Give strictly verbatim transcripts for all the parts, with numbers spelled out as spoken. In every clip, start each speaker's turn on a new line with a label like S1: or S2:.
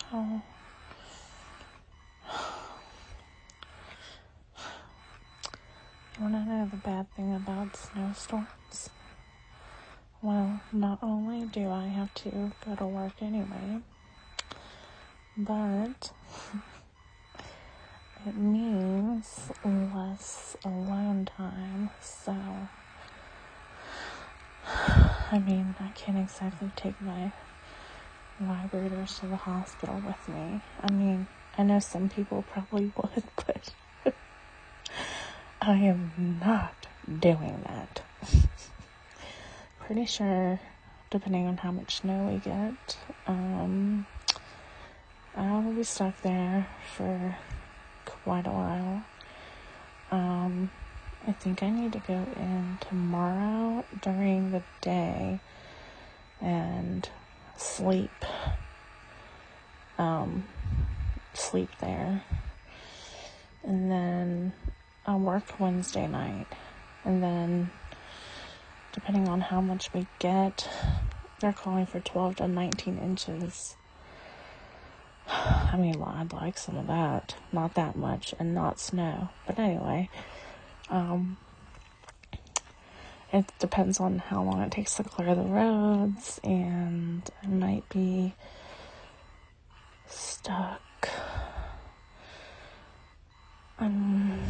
S1: So, you want to know the bad thing about snowstorms? Well, not only do I have to go to work anyway, but it means less alone time. So, I mean, I can't exactly take my vibrators to the hospital with me. I mean, I know some people probably would, but I am not doing that. Pretty sure, depending on how much snow we get, um, I will be stuck there for quite a while. Um, I think I need to go in tomorrow during the day and sleep, um, sleep there. And then I'll work Wednesday night. And then, depending on how much we get, they're calling for twelve to nineteen inches. I mean, well, I'd like some of that. Not that much, and not snow. But anyway, um, it depends on how long it takes to clear the roads, and I might be stuck. Um,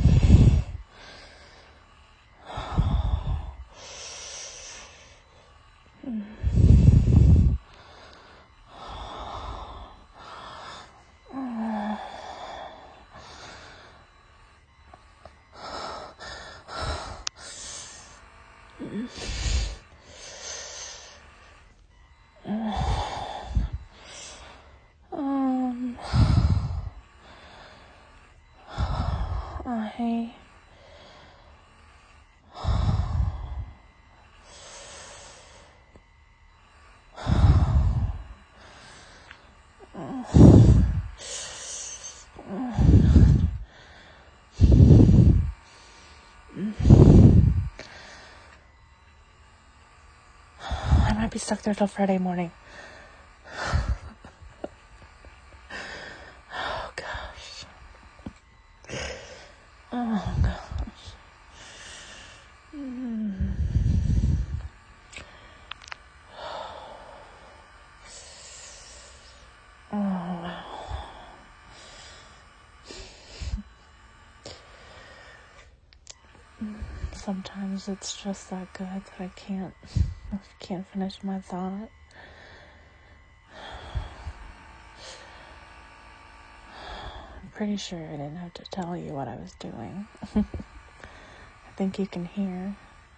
S1: um, I, I might be stuck there till Friday morning. Oh, gosh. Oh, gosh. Mm. Oh, wow. Sometimes it's just that good that I can't, I can't finish my thought. I'm pretty sure I didn't have to tell you what I was doing. I think you can hear.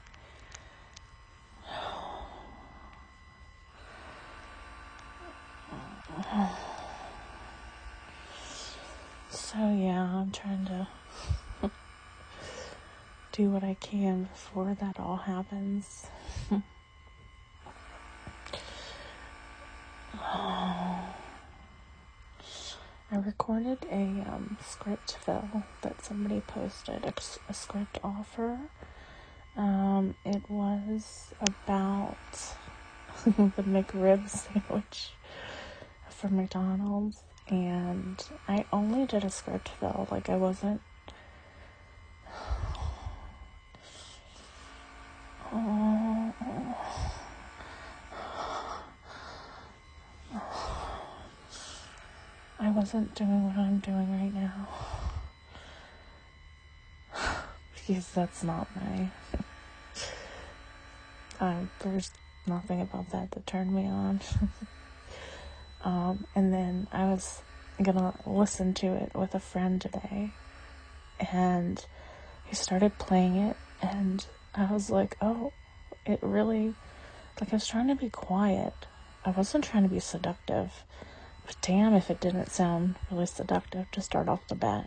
S1: So yeah, I'm trying to do what I can before that all happens. I recorded a um, script fill that somebody posted, a, a script offer. Um, it was about the McRib sandwich from McDonald's, and I only did a script fill. Like, I wasn't oh, I wasn't doing what I'm doing right now, because that's not my uh, there's nothing about that that turned me on. um, and then I was gonna listen to it with a friend today, and he started playing it, and I was like, oh, it really, like, I was trying to be quiet. I wasn't trying to be seductive, but damn if it didn't sound really seductive to start off the bat.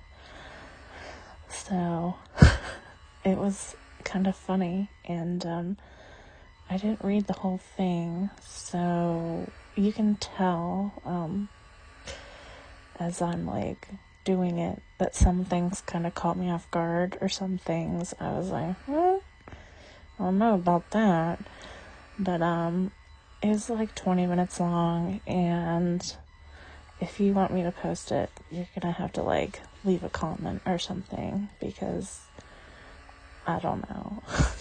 S1: So it was kind of funny, and um, I didn't read the whole thing, so you can tell um, as I'm like doing it that some things kind of caught me off guard, or some things I was like, hmm, I don't know about that. But um, it was like twenty minutes long, and if you want me to post it, you're gonna have to, like, leave a comment or something, because I don't know.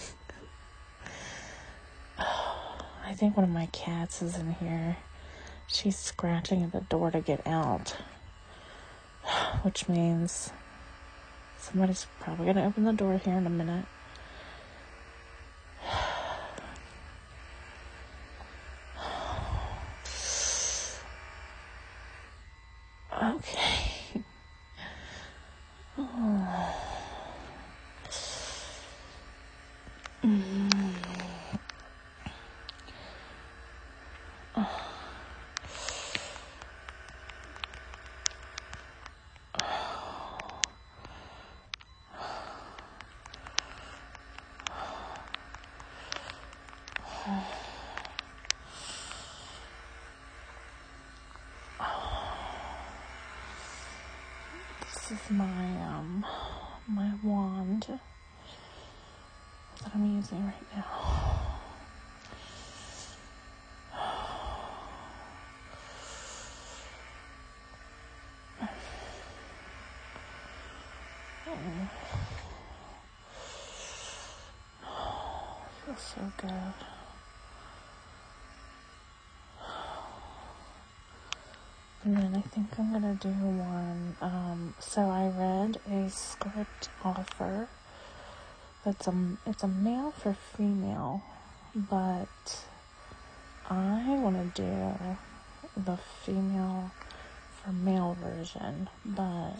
S1: I think one of my cats is in here. She's scratching at the door to get out, which means somebody's probably gonna open the door here in a minute. Okay. Oh. Mm. Oh. This is my, um, my wand that I'm using right now. Oh, feels so good. And then I think I'm gonna do one, um, so I read a script offer that's a, it's a male for female, but I want to do the female for male version, but,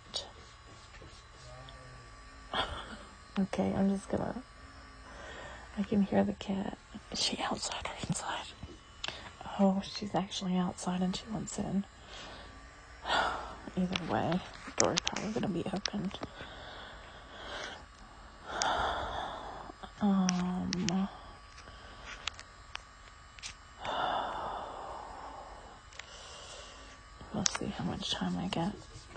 S1: okay, I'm just gonna, I can hear the cat. Is she outside or inside? Oh, she's actually outside and she wants in. Either way, the door's probably gonna be opened. Um, let's see how much time I get.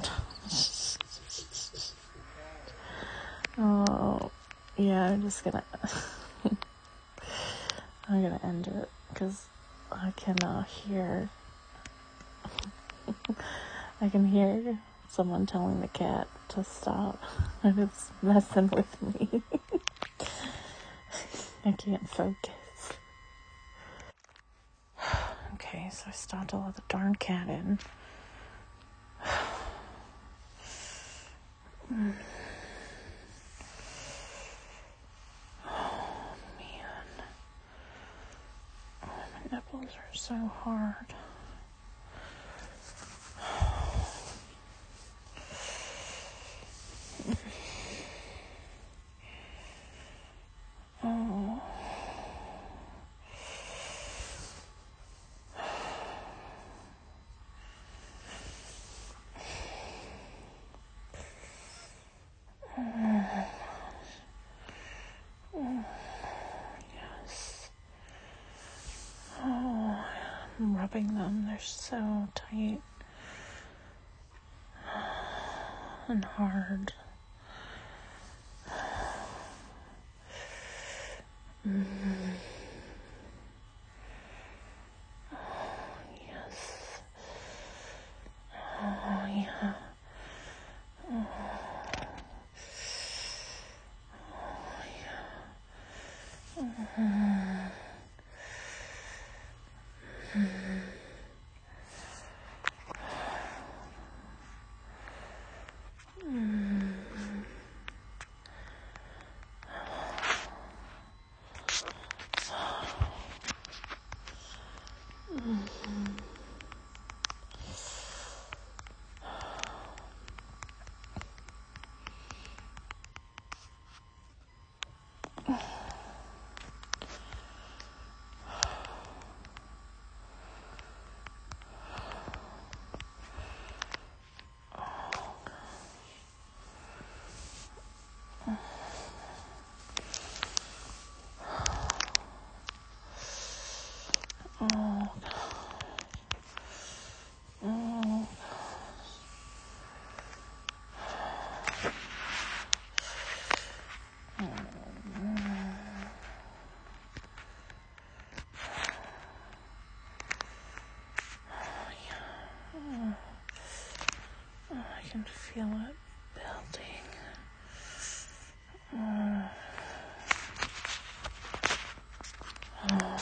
S1: Oh, yeah, I'm just gonna, I'm gonna end it, because I can uh, hear, I can hear someone telling the cat to stop, and it's messing with me. I can't focus. Okay, so I stopped to let the darn cat in. Mm. Oh, man. Oh, my nipples are so hard. Oh. Yes. Oh, I'm rubbing them. They're so tight and hard. Mm. Oh, yes. Oh, yeah. Oh. Oh, yeah. Mm. Mm. Mm. can feel it building. Uh, oh,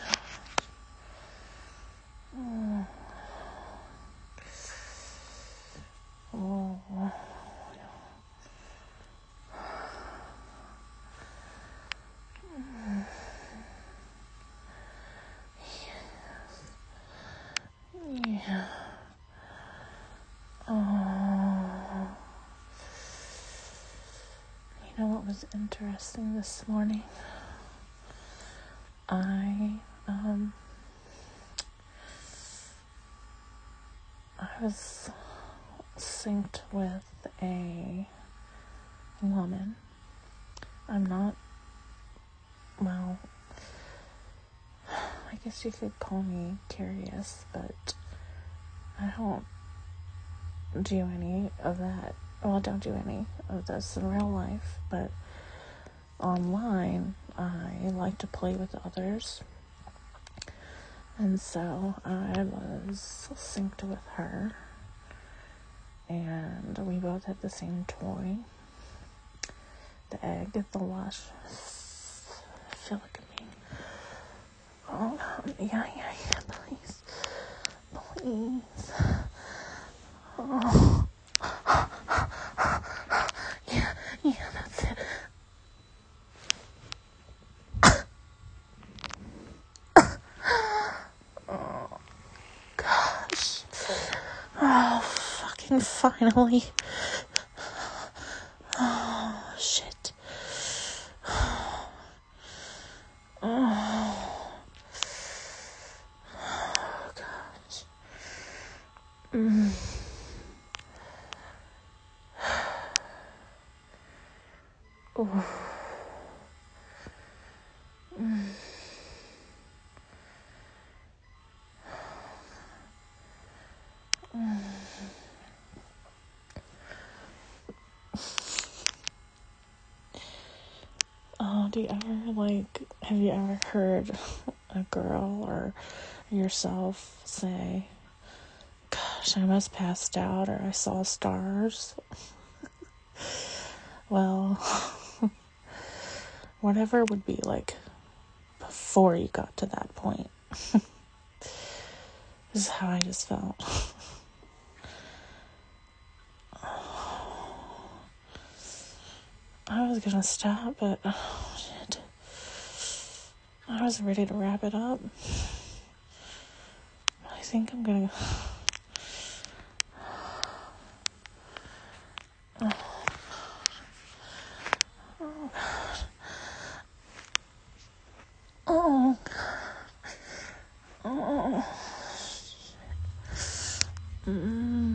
S1: oh, oh, oh. Yeah. Oh. You know what was interesting this morning? I, um, I was synced with a woman. I'm not, well, I guess you could call me curious, but I don't do any of that. Well, I don't do any of this in real life, but online, I like to play with others. And so I was synced with her, and we both had the same toy. The egg, the lush. I feel like I'm being, oh, yeah, yeah, yeah, please, please. Oh, yeah, yeah, that's it. Oh, gosh. Oh, fucking finally. Oh, shit. Oh, oh gosh. Mm. Oh. Mm. Mm. Oh, do you ever, like, have you ever heard a girl or yourself say, gosh, I must passed out, or I saw stars? Well, whatever would be, like, before you got to that point. This is how I just felt. I was gonna stop, but, oh, shit. I was ready to wrap it up. I think I'm gonna... Oh, oh, oh, oh, oh. Mm.